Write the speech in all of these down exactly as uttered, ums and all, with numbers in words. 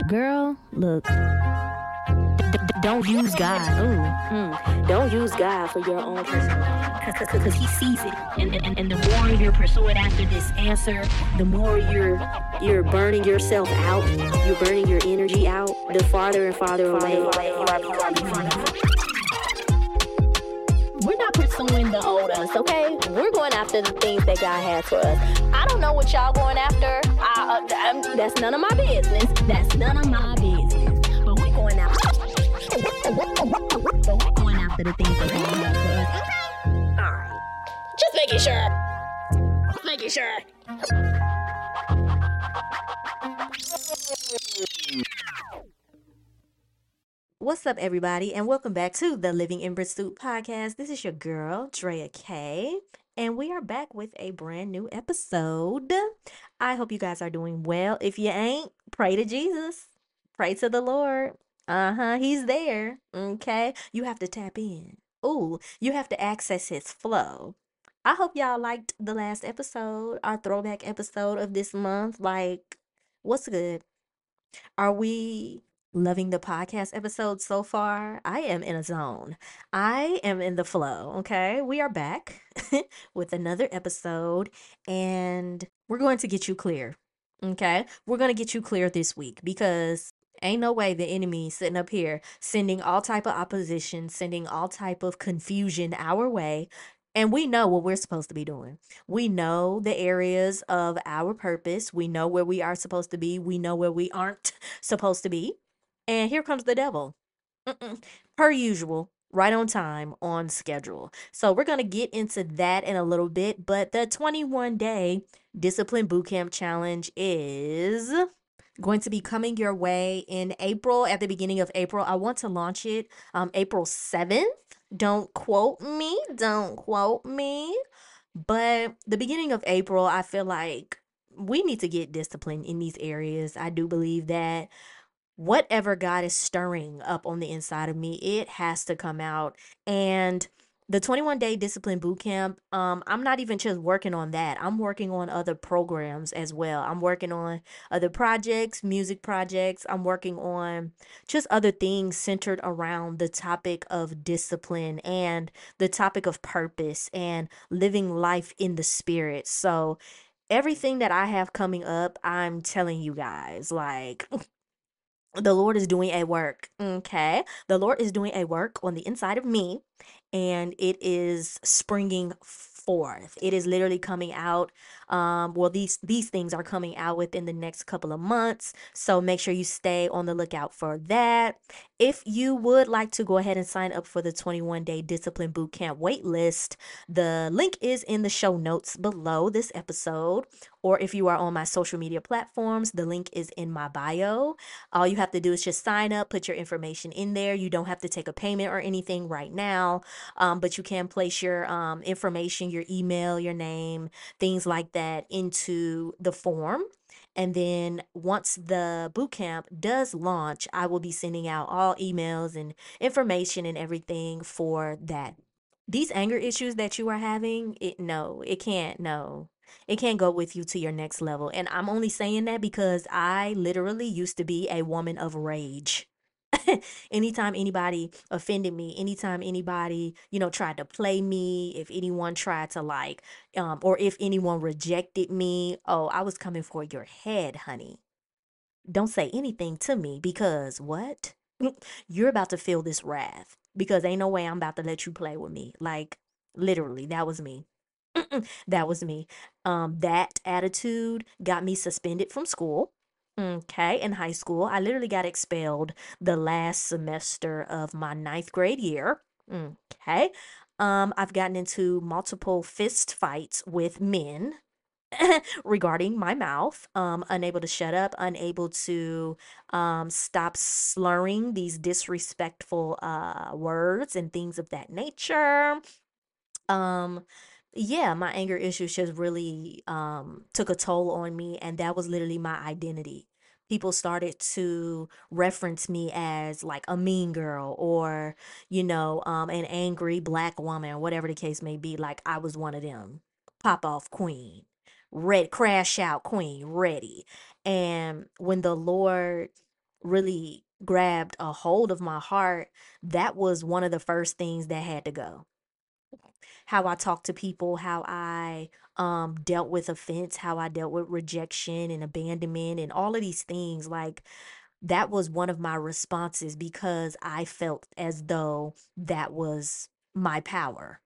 Girl, look, don't use God. Ooh, mm. Don't use God for your own personal because he sees it. And, and, and the more you're pursuing after this answer, the more you're you're burning yourself out. You're burning your energy out. The farther and farther away you are becoming. We're not pursuing the old us, okay? We're going after the things that God has for us. I don't know what y'all going after. I, uh, I'm, that's none of my business. That's none of my business. But we're going after. But we're going after the things that God has for us. Okay? All right. Just making sure. Just making sure. What's up, everybody, and welcome back to the Living in Pursuit podcast. This is your girl, Drea K, and we are back with a brand new episode. I hope you guys are doing well. If you ain't, pray to Jesus. Pray to the Lord. Uh-huh, he's there, okay? You have to tap in. Ooh, you have to access his flow. I hope y'all liked the last episode, our throwback episode of this month. Like, what's good? Are we loving the podcast episode so far? I am in a zone. I am in the flow, okay? We are back with another episode, and we're going to get you clear, okay? We're going to get you clear this week because ain't no way the enemy sitting up here sending all type of opposition, sending all type of confusion our way. And we know what we're supposed to be doing. We know the areas of our purpose. We know where we are supposed to be. We know where we aren't supposed to be. And here comes the devil. Mm-mm. Per usual, right on time, on schedule. So we're going to get into that in a little bit. But the twenty-one day Discipline Bootcamp Challenge is going to be coming your way in April, at the beginning of April. I want to launch it um, April seventh. Don't quote me. Don't quote me. But the beginning of April, I feel like we need to get disciplined in these areas. I do believe that whatever God is stirring up on the inside of me, it has to come out. And the twenty-one day Discipline Bootcamp, um, I'm not even just working on that. I'm working on other programs as well. I'm working on other projects, music projects. I'm working on just other things centered around the topic of discipline and the topic of purpose and living life in the spirit. So everything that I have coming up, I'm telling you guys, like, the Lord is doing a work, okay? The Lord is doing a work on the inside of me, and it is springing forth. It is literally coming out. Um, well, these these things are coming out within the next couple of months, so make sure you stay on the lookout for that. If you would like to go ahead and sign up for the twenty-one day Discipline Bootcamp waitlist, the link is in the show notes below this episode, or if you are on my social media platforms, the link is in my bio. All you have to do is just sign up, put your information in there. You don't have to take a payment or anything right now, um, but you can place your um, information, your email, your name, things like that into the form. And then once the bootcamp does launch, I will be sending out all emails and information and everything for that. These anger issues that you are having, it no, it can't, no. It can't go with you to your next level. And I'm only saying that because I literally used to be a woman of rage. Anytime anybody offended me, anytime anybody, you know, tried to play me, if anyone tried to like, um, or if anyone rejected me, oh, I was coming for your head, honey. Don't say anything to me because what? You're about to feel this wrath because ain't no way I'm about to let you play with me. Like, literally, that was me. That was me. Um, that attitude got me suspended from school. Okay, in high school, I literally got expelled the last semester of my ninth grade year. Okay, um, I've gotten into multiple fist fights with men regarding my mouth. Um, unable to shut up, unable to um stop slurring these disrespectful uh words and things of that nature. Um, yeah, my anger issues just really um took a toll on me, and that was literally my identity. People started to reference me as like a mean girl or, you know, um an angry black woman or whatever the case may be. Like I was one of them. Pop off queen. Red crash out queen, ready. And when the Lord really grabbed a hold of my heart, that was one of the first things that had to go. How I talk to people, how I um dealt with offense, how I dealt with rejection and abandonment and all of these things. Like, that was one of my responses because I felt as though that was my power.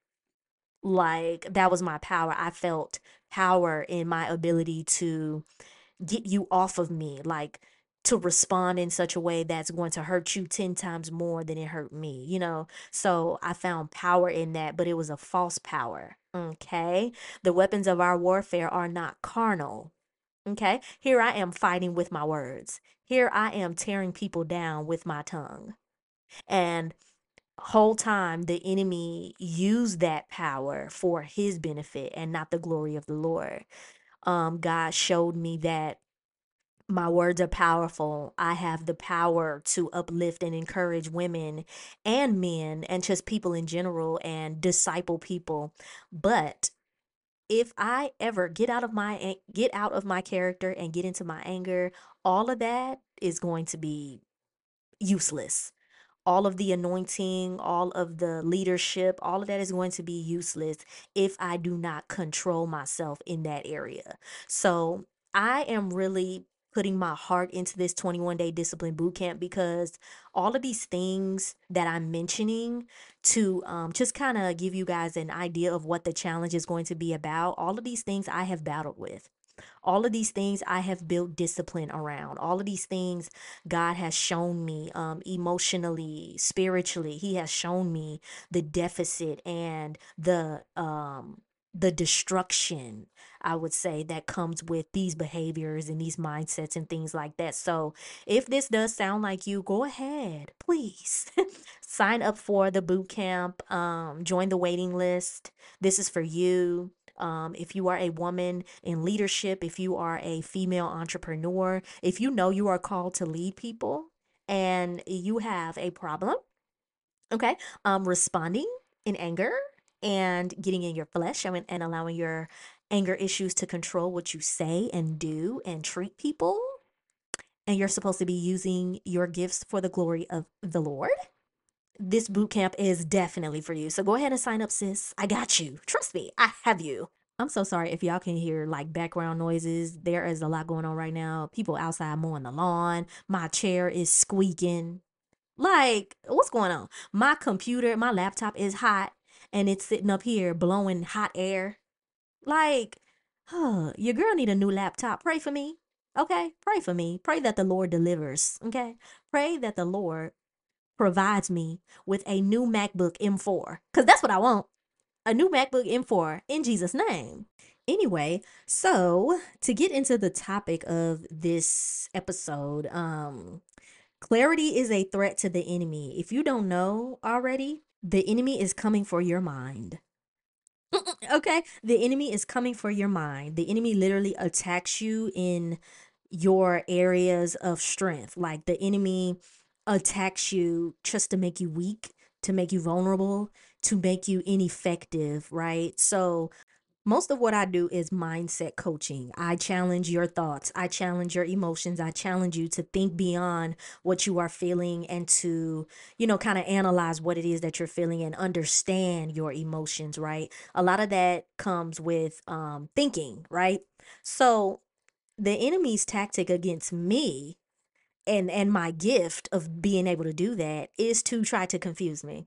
Like, that was my power. I felt power in my ability to get you off of me, like, to respond in such a way that's going to hurt you ten times more than it hurt me, you know? So I found power in that, but it was a false power. Okay. The weapons of our warfare are not carnal. Okay. Here I am fighting with my words. Here I am tearing people down with my tongue. And whole time the enemy used that power for his benefit and not the glory of the Lord. Um, God showed me that my words are powerful. I have the power to uplift and encourage women and men and just people in general and disciple people. But if I ever get out of my an- get out of my character and get into my anger, all of that is going to be useless. All of the anointing, all of the leadership, all of that is going to be useless if I do not control myself in that area. So I am really putting my heart into this twenty-one day discipline boot camp because all of these things that I'm mentioning to um, just kind of give you guys an idea of what the challenge is going to be about, all of these things I have battled with. All of these things I have built discipline around. All of these things God has shown me um, emotionally, spiritually. He has shown me the deficit and the um, the destruction, I would say, that comes with these behaviors and these mindsets and things like that. So if this does sound like you, go ahead, please sign up for the boot camp. Um, join the waiting list. This is for you. Um, if you are a woman in leadership, if you are a female entrepreneur, if you know you are called to lead people and you have a problem, okay, um, responding in anger and getting in your flesh, I mean, and allowing your anger issues to control what you say and do and treat people, and you're supposed to be using your gifts for the glory of the Lord, this boot camp is definitely for you. So go ahead and sign up, sis. I got you. Trust me, I have you. I'm so sorry if y'all can hear like background noises. There is a lot going on right now. People outside mowing the lawn. My chair is squeaking. Like, what's going on? My computer, my laptop is hot and it's sitting up here blowing hot air. Like, huh, your girl need a new laptop. Pray for me. Okay? Pray for me. Pray that the Lord delivers. Okay? Pray that the Lord provides me with a new MacBook M four. Because that's what I want. A new MacBook M four in Jesus' name. Anyway, so to get into the topic of this episode, um, clarity is a threat to the enemy. If you don't know already, the enemy is coming for your mind. Okay? The enemy is coming for your mind. The enemy literally attacks you in your areas of strength. Like, the enemy attacks you just to make you weak, to make you vulnerable, to make you ineffective, right? So, most of what I do is mindset coaching. I challenge your thoughts. I challenge your emotions. I challenge you to think beyond what you are feeling and to, you know, kind of analyze what it is that you're feeling and understand your emotions, right? A lot of that comes with um, thinking, right? So the enemy's tactic against me and and my gift of being able to do that is to try to confuse me.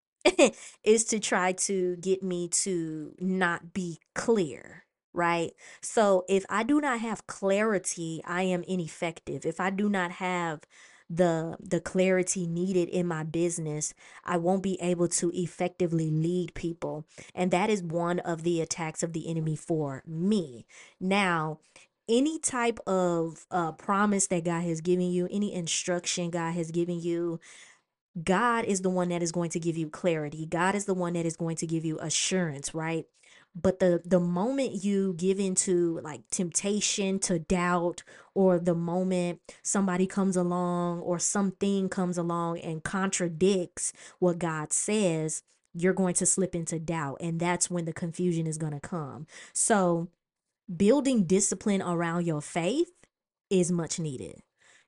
Is to try to get me to not be clear, right? So if I do not have clarity, I am ineffective. If I do not have the the clarity needed in my business, I won't be able to effectively lead people. And that is one of the attacks of the enemy for me. Now, any type of uh, promise that God has given you, any instruction God has given you, God is the one that is going to give you clarity. God is the one that is going to give you assurance, right? But the the moment you give into like temptation to doubt, or the moment somebody comes along or something comes along and contradicts what God says, you're going to slip into doubt, and that's when the confusion is going to come. So, building discipline around your faith is much needed.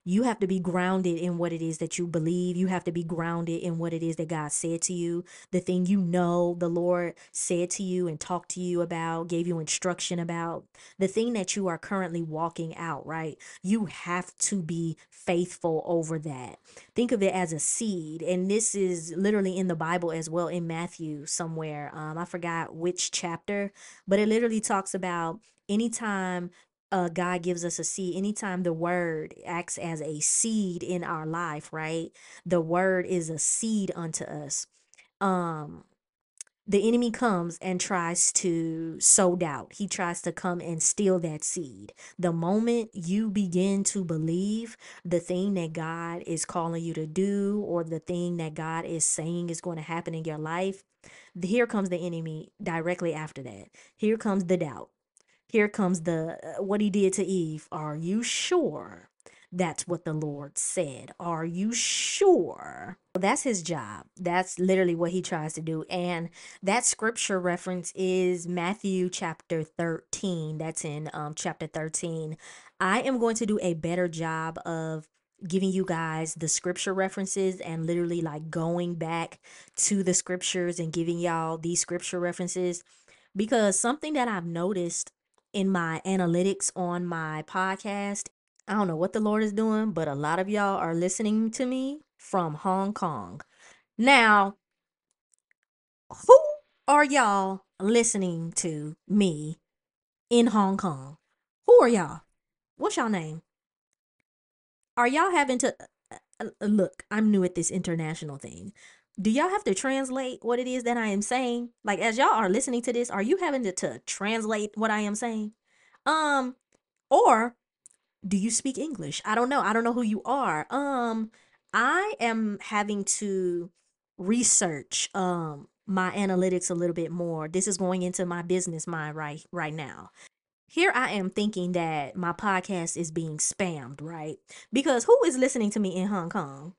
You have to be grounded in what it is that you believe. You have to be grounded in what it is that God said to you, the thing you know the Lord said to you and talked to you about, gave you instruction about, the thing that you are currently walking out, right? You have to be faithful over that. Think of it as a seed. And this is literally in the Bible as well, in Matthew somewhere. Um, I forgot which chapter, but it literally talks about anytime uh, God gives us a seed, anytime the word acts as a seed in our life, right? The word is a seed unto us. Um, the enemy comes and tries to sow doubt. He tries to come and steal that seed. The moment you begin to believe the thing that God is calling you to do, or the thing that God is saying is going to happen in your life, here comes the enemy directly after that. Here comes the doubt. Here comes the uh, what he did to Eve. Are you sure that's what the Lord said? Are you sure? That's his job. That's literally what he tries to do. And that scripture reference is Matthew chapter thirteen. That's in um chapter thirteen. I am going to do a better job of giving you guys the scripture references and literally like going back to the scriptures and giving y'all these scripture references, because something that I've noticed in my analytics on my podcast, I don't know what the Lord is doing, but a lot of y'all are listening to me from Hong Kong. Now, who are y'all listening to me in Hong Kong? Who are y'all? What's y'all name? Are y'all having to uh, uh, look, I'm new at this international thing. Do y'all have to translate what it is that I am saying? Like, as y'all are listening to this, are you having to, to translate what I am saying? Um, or do you speak English? I don't know. I don't know who you are. Um, I am having to research um my analytics a little bit more. This is going into my business mind right right now. Here I am thinking that my podcast is being spammed, right? Because who is listening to me in Hong Kong?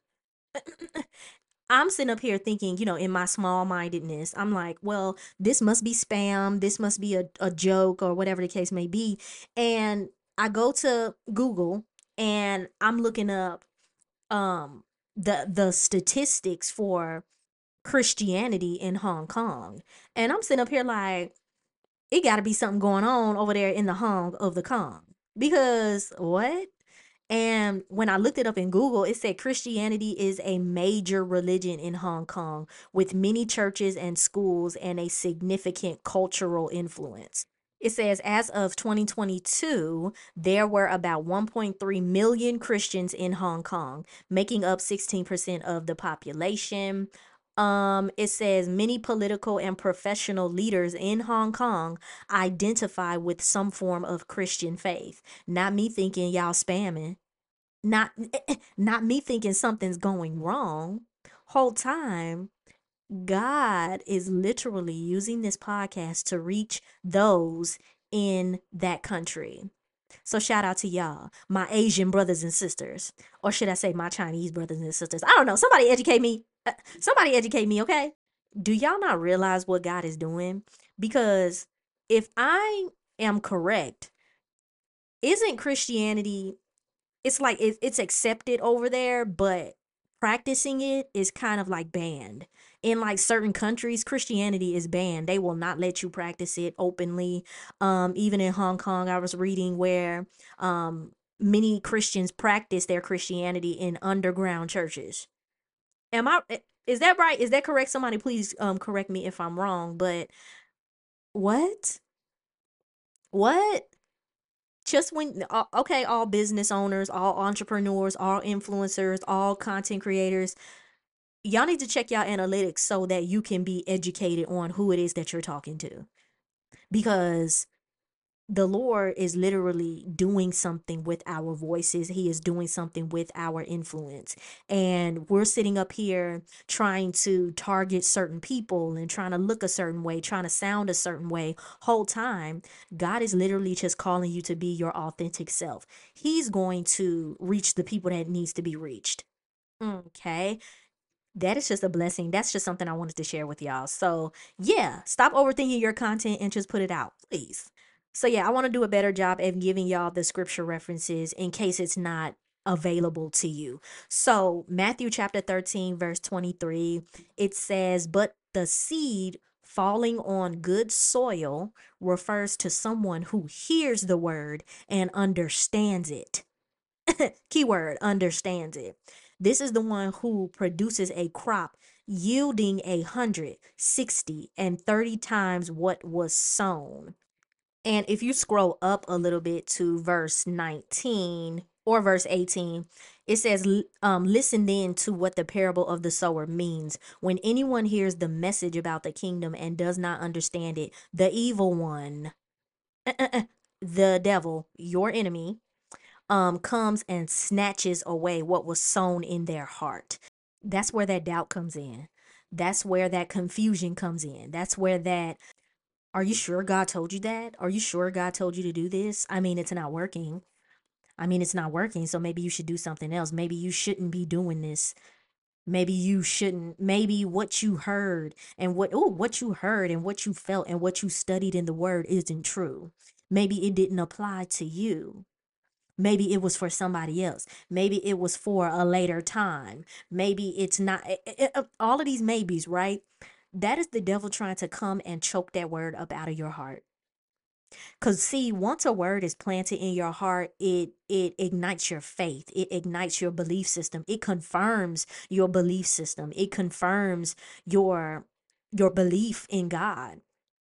I'm sitting up here thinking, you know, in my small mindedness, I'm like, well, this must be spam. This must be a, a joke or whatever the case may be. And I go to Google and I'm looking up um the the statistics for Christianity in Hong Kong. And I'm sitting up here like, it got to be something going on over there in the Hong of the Kong. Because what? And when I looked it up in Google, it said Christianity is a major religion in Hong Kong with many churches and schools and a significant cultural influence. It says as of twenty twenty-two, there were about one point three million Christians in Hong Kong, making up sixteen percent of the population. Um, it says many political and professional leaders in Hong Kong identify with some form of Christian faith. Not me thinking y'all spamming. Not not me thinking something's going wrong. Whole time, God is literally using this podcast to reach those in that country. So shout out to y'all, my Asian brothers and sisters, or should I say my Chinese brothers and sisters? I don't know. Somebody educate me. Uh, Somebody educate me, okay? Do y'all not realize what God is doing? Because if I am correct, isn't Christianity, it's like it, it's accepted over there, but practicing it is kind of like banned. In like certain countries, Christianity is banned. They will not let you practice it openly. Um, even in Hong Kong, I was reading where um many Christians practice their Christianity in underground churches. Am I i- is that right? Is that correct? Somebody please um correct me if I'm wrong, but what? What? Just when uh, okay, all business owners, all entrepreneurs, all influencers, all content creators, y'all need to check y'all analytics so that you can be educated on who it is that you're talking to, because the Lord is literally doing something with our voices. He is doing something with our influence. And we're sitting up here trying to target certain people and trying to look a certain way, trying to sound a certain way. Whole time, God is literally just calling you to be your authentic self. He's going to reach the people that needs to be reached. Okay. That is just a blessing. That's just something I wanted to share with y'all. So, yeah, stop overthinking your content and just put it out, please. So, yeah, I want to do a better job at giving y'all the scripture references in case it's not available to you. So, Matthew chapter thirteen, verse twenty-three, it says, "But the seed falling on good soil refers to someone who hears the word and understands it." Keyword, understands it. This is the one who produces a crop yielding a hundred, sixty, and thirty times what was sown. And if you scroll up a little bit to verse nineteen or verse eighteen, it says, "L- um, Listen then to what the parable of the sower means. When anyone hears the message about the kingdom and does not understand it, the evil one, the devil, your enemy, um, comes and snatches away what was sown in their heart." That's where that doubt comes in. That's where that confusion comes in. That's where that, "Are you sure God told you that? Are you sure God told you to do this? I mean, it's not working. I mean, it's not working. So maybe you should do something else. Maybe you shouldn't be doing this. Maybe you shouldn't. Maybe what you heard and what, oh, what you heard and what you felt and what you studied in the word isn't true. Maybe it didn't apply to you. Maybe it was for somebody else. Maybe it was for a later time. Maybe it's not." eh, eh, eh, All of these maybes, right? That is the devil trying to come and choke that word up out of your heart. Because see, once a word is planted in your heart, it it ignites your faith. It ignites your belief system. It confirms your belief system. It confirms your your belief in God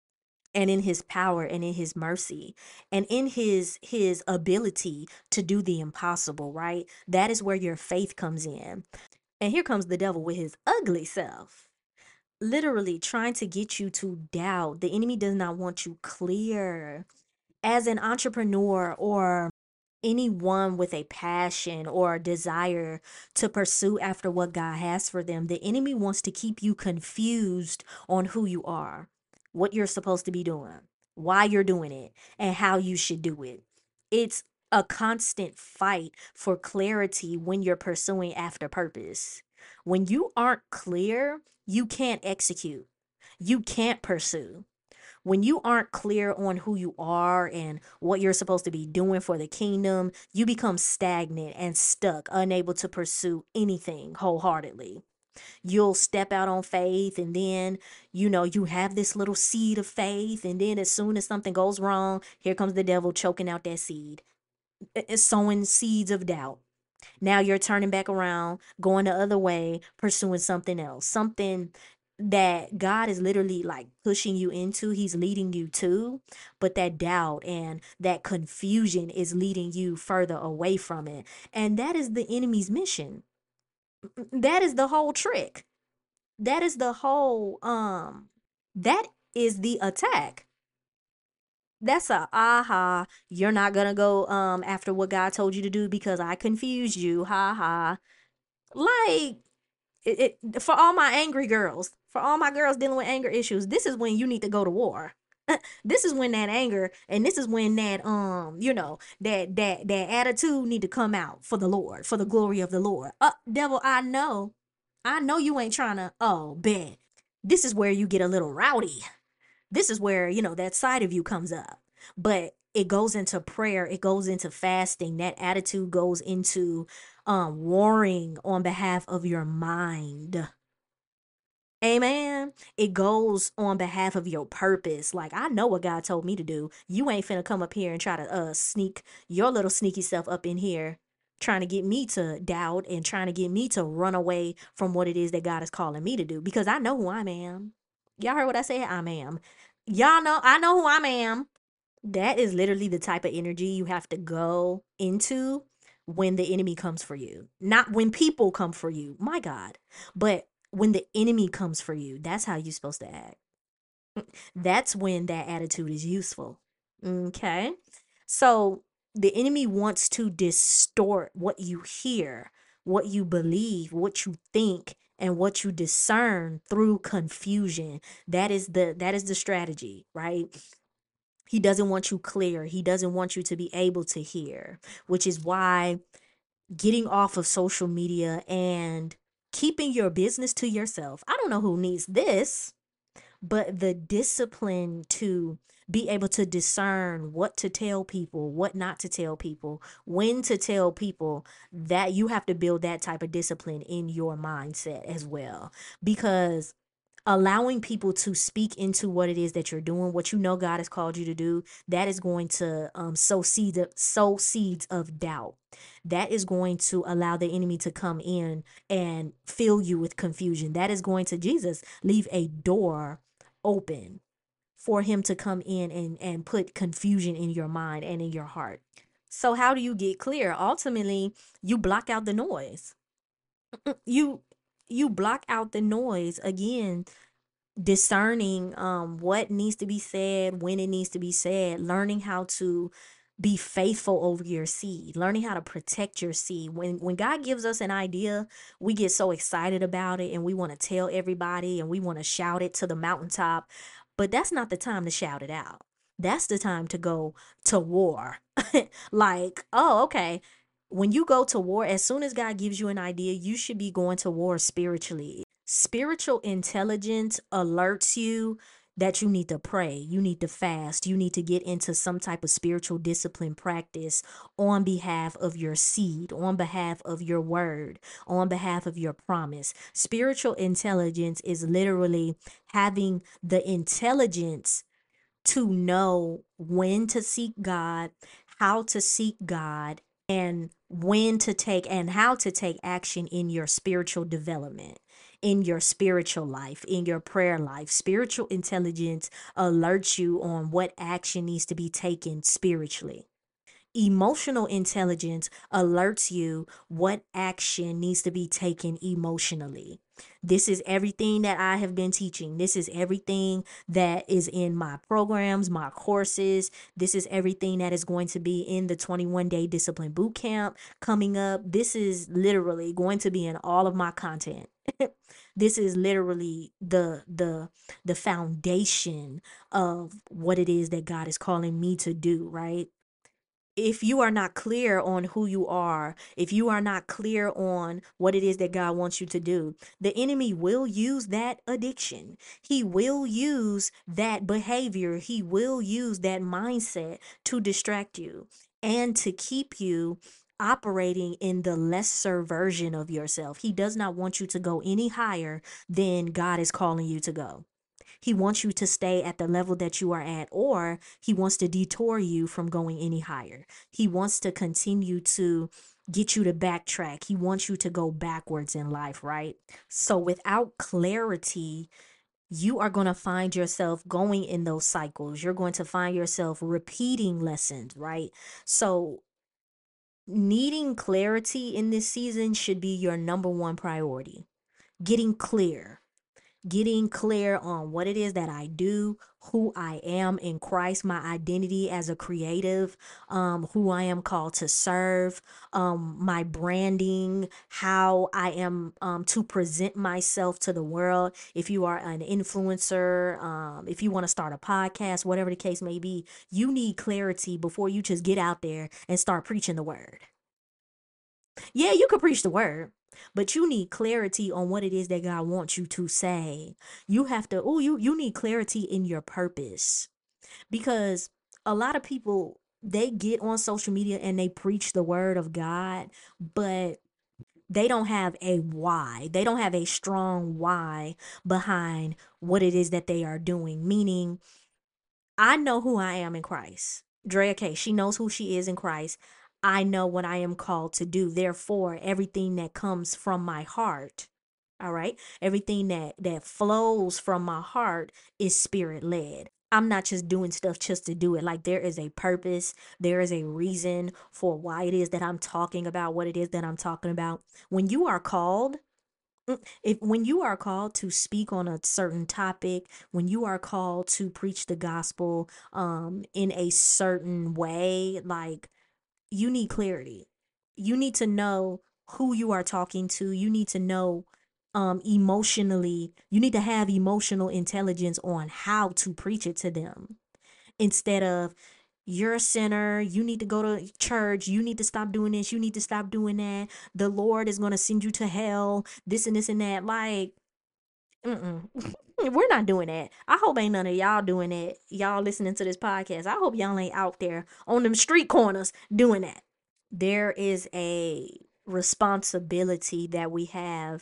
and in his power and in his mercy and in his his ability to do the impossible, right? That is where your faith comes in. And here comes the devil with his ugly self, literally trying to get you to doubt. The enemy does not want you clear. As an entrepreneur or anyone with a passion or a desire to pursue after what God has for them, the enemy wants to keep you confused on who you are, what you're supposed to be doing, why you're doing it, and how you should do it. It's a constant fight for clarity when you're pursuing after purpose. When you aren't clear, you can't execute, you can't pursue. When you aren't clear on who you are and what you're supposed to be doing for the kingdom, you become stagnant and stuck, unable to pursue anything wholeheartedly. You'll step out on faith, and then, you know, you have this little seed of faith. And then, as soon as something goes wrong, here comes the devil choking out that seed, i- i- sowing seeds of doubt. Now you're turning back around, going the other way, pursuing something else, something that God is literally like pushing you into, he's leading you to, but that doubt and that confusion is leading you further away from it. And that is the enemy's mission. That is the whole trick. That is the whole um that is the attack. That's a aha. You're not gonna go um after what God told you to do because I confused you. Ha ha. Like, it, it for all my angry girls, for all my girls dealing with anger issues, this is when you need to go to war. This is when that anger and this is when that um you know that that that attitude need to come out for the Lord, for the glory of the Lord. Uh, devil, I know, I know you ain't trying to. Oh, bet. This is where you get a little rowdy. This is where, you know, that side of you comes up. But it goes into prayer, it goes into fasting. That attitude goes into um warring on behalf of your mind. Amen. It goes on behalf of your purpose. Like, I know what God told me to do. You ain't finna come up here and try to uh sneak your little sneaky self up in here, trying to get me to doubt and trying to get me to run away from what it is that God is calling me to do, because I know who I am. Y'all heard what I said? I am. Y'all know I know who I am. That is literally the type of energy you have to go into when the enemy comes for you. Not when people come for you, my God, but when the enemy comes for you. That's how you're supposed to act. That's when that attitude is useful. Okay. So the enemy wants to distort what you hear, what you believe, what you think, and what you discern through confusion. That is the that is the strategy, right? He doesn't want you clear. He doesn't want you to be able to hear, which is why getting off of social media and keeping your business to yourself. I don't know who needs this, but the discipline to be able to discern what to tell people, what not to tell people, when to tell people, that you have to build that type of discipline in your mindset as well. Because allowing people to speak into what it is that you're doing, what you know God has called you to do, that is going to um, sow seeds, of, sow seeds of doubt. That is going to allow the enemy to come in and fill you with confusion. That is going to, Jesus, leave a door open for him to come in and and put confusion in your mind and in your heart. So how do you get clear? Ultimately, you block out the noise. You you block out the noise again, discerning um what needs to be said, when it needs to be said, learning how to be faithful over your seed, learning how to protect your seed. When when God gives us an idea, we get so excited about it and we want to tell everybody and we want to shout it to the mountaintop, but that's not the time to shout it out. That's the time to go to war. Like, oh, okay, when you go to war, as soon as God gives you an idea, you should be going to war spiritually. Spiritual intelligence alerts you that you need to pray, you need to fast, you need to get into some type of spiritual discipline practice on behalf of your seed, on behalf of your word, on behalf of your promise. Spiritual intelligence is literally having the intelligence to know when to seek God, how to seek God, and when to take and how to take action in your spiritual development, in your spiritual life, in your prayer life. Spiritual intelligence alerts you on what action needs to be taken spiritually. Emotional intelligence alerts you what action needs to be taken emotionally. This is everything that I have been teaching. This is everything that is in my programs, my courses. This is everything that is going to be in the twenty-one day discipline boot camp coming up. This is literally going to be in all of my content. This is literally the the the foundation of what it is that God is calling me to do, right? If you are not clear on who you are, if you are not clear on what it is that God wants you to do, the enemy will use that addiction. He will use that behavior. He will use that mindset to distract you and to keep you operating in the lesser version of yourself. He does not want you to go any higher than God is calling you to go. He wants you to stay at the level that you are at, or he wants to detour you from going any higher. He wants to continue to get you to backtrack. He wants you to go backwards in life, right? So without clarity, you are going to find yourself going in those cycles. You're going to find yourself repeating lessons, right? So needing clarity in this season should be your number one priority. Getting clear, getting clear on what it is that I do, who I am in Christ, my identity as a creative, um, who I am called to serve, um, my branding, how I am um, to present myself to the world. If you are an influencer, um, if you want to start a podcast, whatever the case may be, you need clarity before you just get out there and start preaching the word. Yeah, you could preach the word, but you need clarity on what it is that God wants you to say. You have to, oh, you you need clarity in your purpose, because a lot of people, they get on social media and they preach the word of God, but they don't have a why. They don't have a strong why behind what it is that they are doing. Meaning, I know who I am in Christ. Drea K, she knows who she is in Christ. I know what I am called to do. Therefore, everything that comes from my heart, all right, everything that that flows from my heart is spirit led. I'm not just doing stuff just to do it. Like, there is a purpose, there is a reason for why it is that I'm talking about what it is that I'm talking about. When you are called, Mm, if when you are called to speak on a certain topic, when you are called to preach the gospel um in a certain way, like, you need clarity. You need to know who you are talking to. You need to know um emotionally, you need to have emotional intelligence on how to preach it to them, instead of, you're a sinner, you need to go to church, you need to stop doing this, you need to stop doing that, the Lord is going to send you to hell, this and this and that. Like, mm-mm. We're not doing that. I hope ain't none of y'all doing that. Y'all listening to this podcast. I hope y'all ain't out there on them street corners doing that. There is a responsibility that we have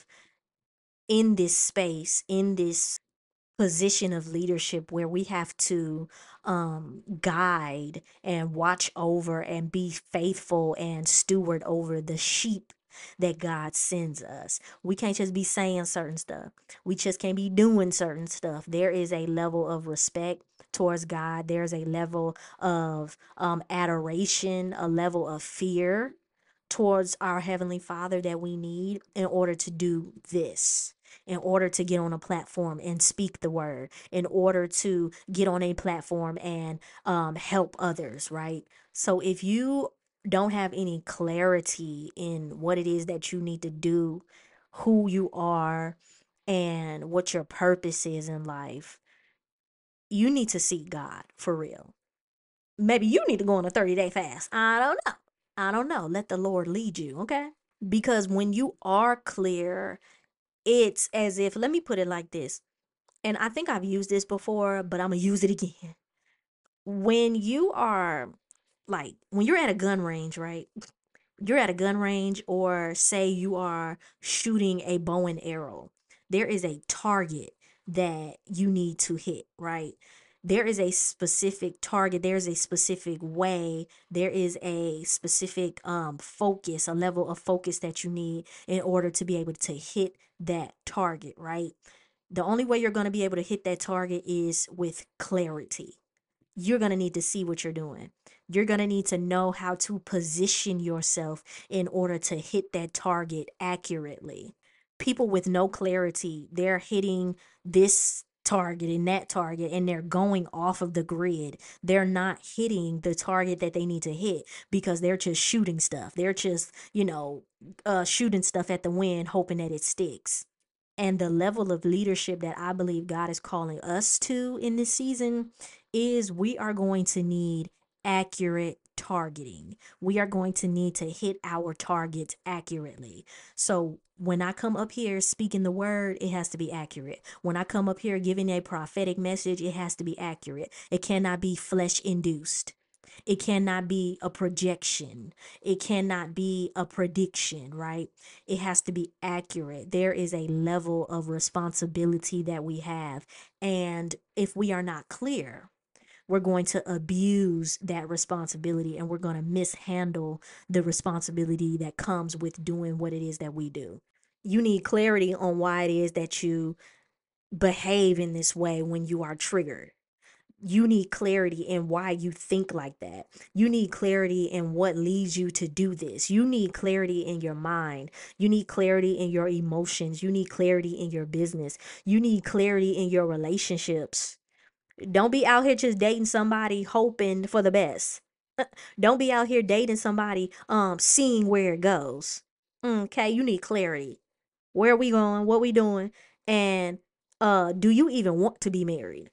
in this space, in this position of leadership where we have to um guide and watch over and be faithful and steward over the sheep that God sends us. We can't just be saying certain stuff. We just can't be doing certain stuff. There is a level of respect towards God. There's a level of um adoration, a level of fear towards our heavenly Father that we need in order to do this, in order to get on a platform and speak the word, in order to get on a platform and um, help others, right? So if you don't have any clarity in what it is that you need to do, who you are, and what your purpose is in life, you need to seek God for real. Maybe you need to go on a thirty day fast. I don't know. I don't know. Let the Lord lead you, okay? Because when you are clear, it's as if, let me put it like this, and I think I've used this before, but I'm gonna use it again. When you are like, when you're at a gun range, right? You're at a gun range, or say you are shooting a bow and arrow, there is a target that you need to hit, right? There is a specific target, there's a specific way, there is a specific um focus, a level of focus that you need in order to be able to hit that target, right? The only way you're going to be able to hit that target is with clarity. You're going to need to see what you're doing. You're going to need to know how to position yourself in order to hit that target accurately. People with no clarity, they're hitting this target and that target, and they're going off of the grid. They're not hitting the target that they need to hit because they're just shooting stuff. They're just, you know, uh, shooting stuff at the wind, hoping that it sticks. And the level of leadership that I believe God is calling us to in this season is we are going to need accurate targeting. We are going to need to hit our targets accurately. So when I come up here speaking the word, it has to be accurate. When I come up here giving a prophetic message, it has to be accurate. It cannot be flesh induced. It cannot be a projection. It cannot be a prediction, right? It has to be accurate. There is a level of responsibility that we have. And if we are not clear, we're going to abuse that responsibility, and we're going to mishandle the responsibility that comes with doing what it is that we do. You need clarity on why it is that you behave in this way when you are triggered. You need clarity in why you think like that. You need clarity in what leads you to do this. You need clarity in your mind. You need clarity in your emotions. You need clarity in your business. You need clarity in your relationships. Don't be out here just dating somebody hoping for the best. Don't be out here dating somebody um seeing where it goes. Okay, you need clarity. Where are we going? What we doing? And uh do you even want to be married?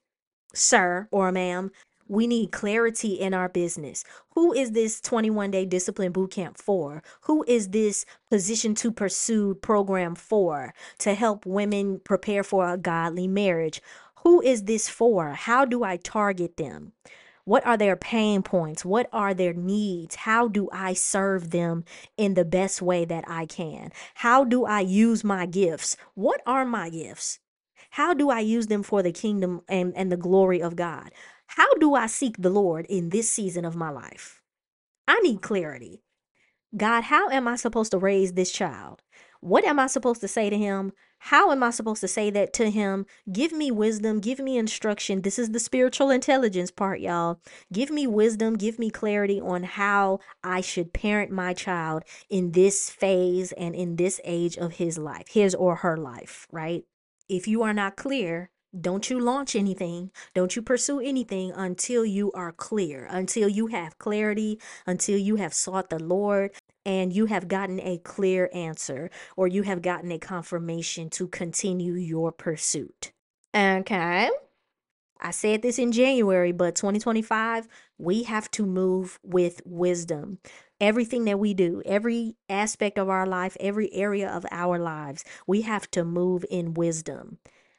Sir or ma'am, we need clarity in our business. Who is this twenty-one day discipline boot camp for? Who is this position to pursue program for? To help women prepare for a godly marriage. Who is this for? How do I target them? What are their pain points? What are their needs? How do I serve them in the best way that I can? How do I use my gifts? What are my gifts? How do I use them for the kingdom and, and the glory of God? How do I seek the Lord in this season of my life? I need clarity. God, how am I supposed to raise this child? What am I supposed to say to him? How am I supposed to say that to him? Give me wisdom, give me instruction. This is the spiritual intelligence part, y'all. Give me wisdom, give me clarity on how I should parent my child in this phase and in this age of his life, his or her life, right? If you are not clear, don't you launch anything. Don't you pursue anything until you are clear, until you have clarity, until you have sought the Lord and you have gotten a clear answer, or you have gotten a confirmation to continue your pursuit. Okay. I said this in January, but twenty twenty-five, we have to move with wisdom. Everything that we do, every aspect of our life, every area of our lives, we have to move in wisdom.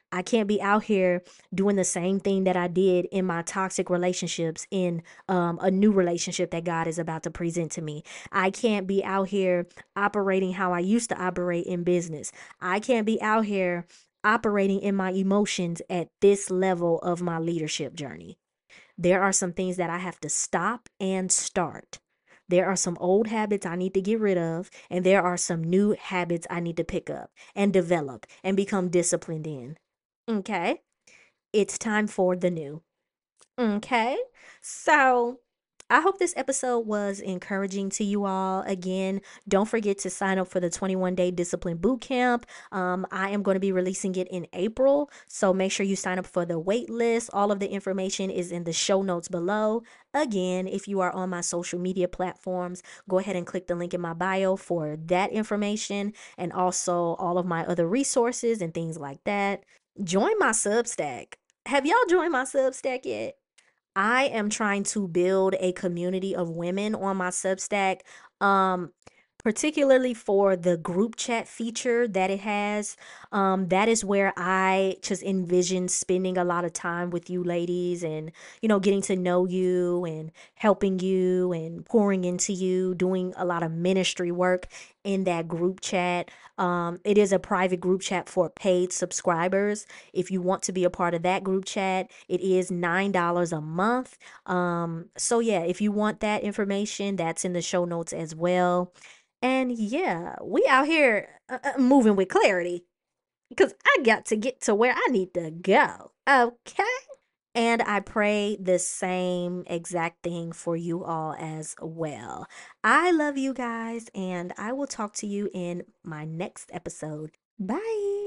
I can't be out here doing the same thing that I did in my toxic relationships in um, a new relationship that God is about to present to me. I can't be out here operating how I used to operate in business. I can't be out here operating in my emotions at this level of my leadership journey. There are some things that I have to stop and start. There are some old habits I need to get rid of, and there are some new habits I need to pick up and develop and become disciplined in. Okay? It's time for the new. Okay. So I hope this episode was encouraging to you all. Again, don't forget to sign up for the twenty-one day discipline boot camp. Um, I am going to be releasing it in April. So make sure you sign up for the wait list. All of the information is in the show notes below. Again, if you are on my social media platforms, go ahead and click the link in my bio for that information and also all of my other resources and things like that. Join my Substack. Have y'all joined my Substack yet? I am trying to build a community of women on my Substack, um, particularly for the group chat feature that it has. Um, that is where I just envision spending a lot of time with you ladies and, you know, getting to know you and helping you and pouring into you, doing a lot of ministry work in that group chat. Um, it is a private group chat for paid subscribers. If you want to be a part of that group chat, it is nine dollars a month. Um, so yeah, if you want that information, that's in the show notes as well. And yeah, we out here uh, uh, moving with clarity because I got to get to where I need to go. Okay. And I pray the same exact thing for you all as well. I love you guys, and I will talk to you in my next episode. Bye.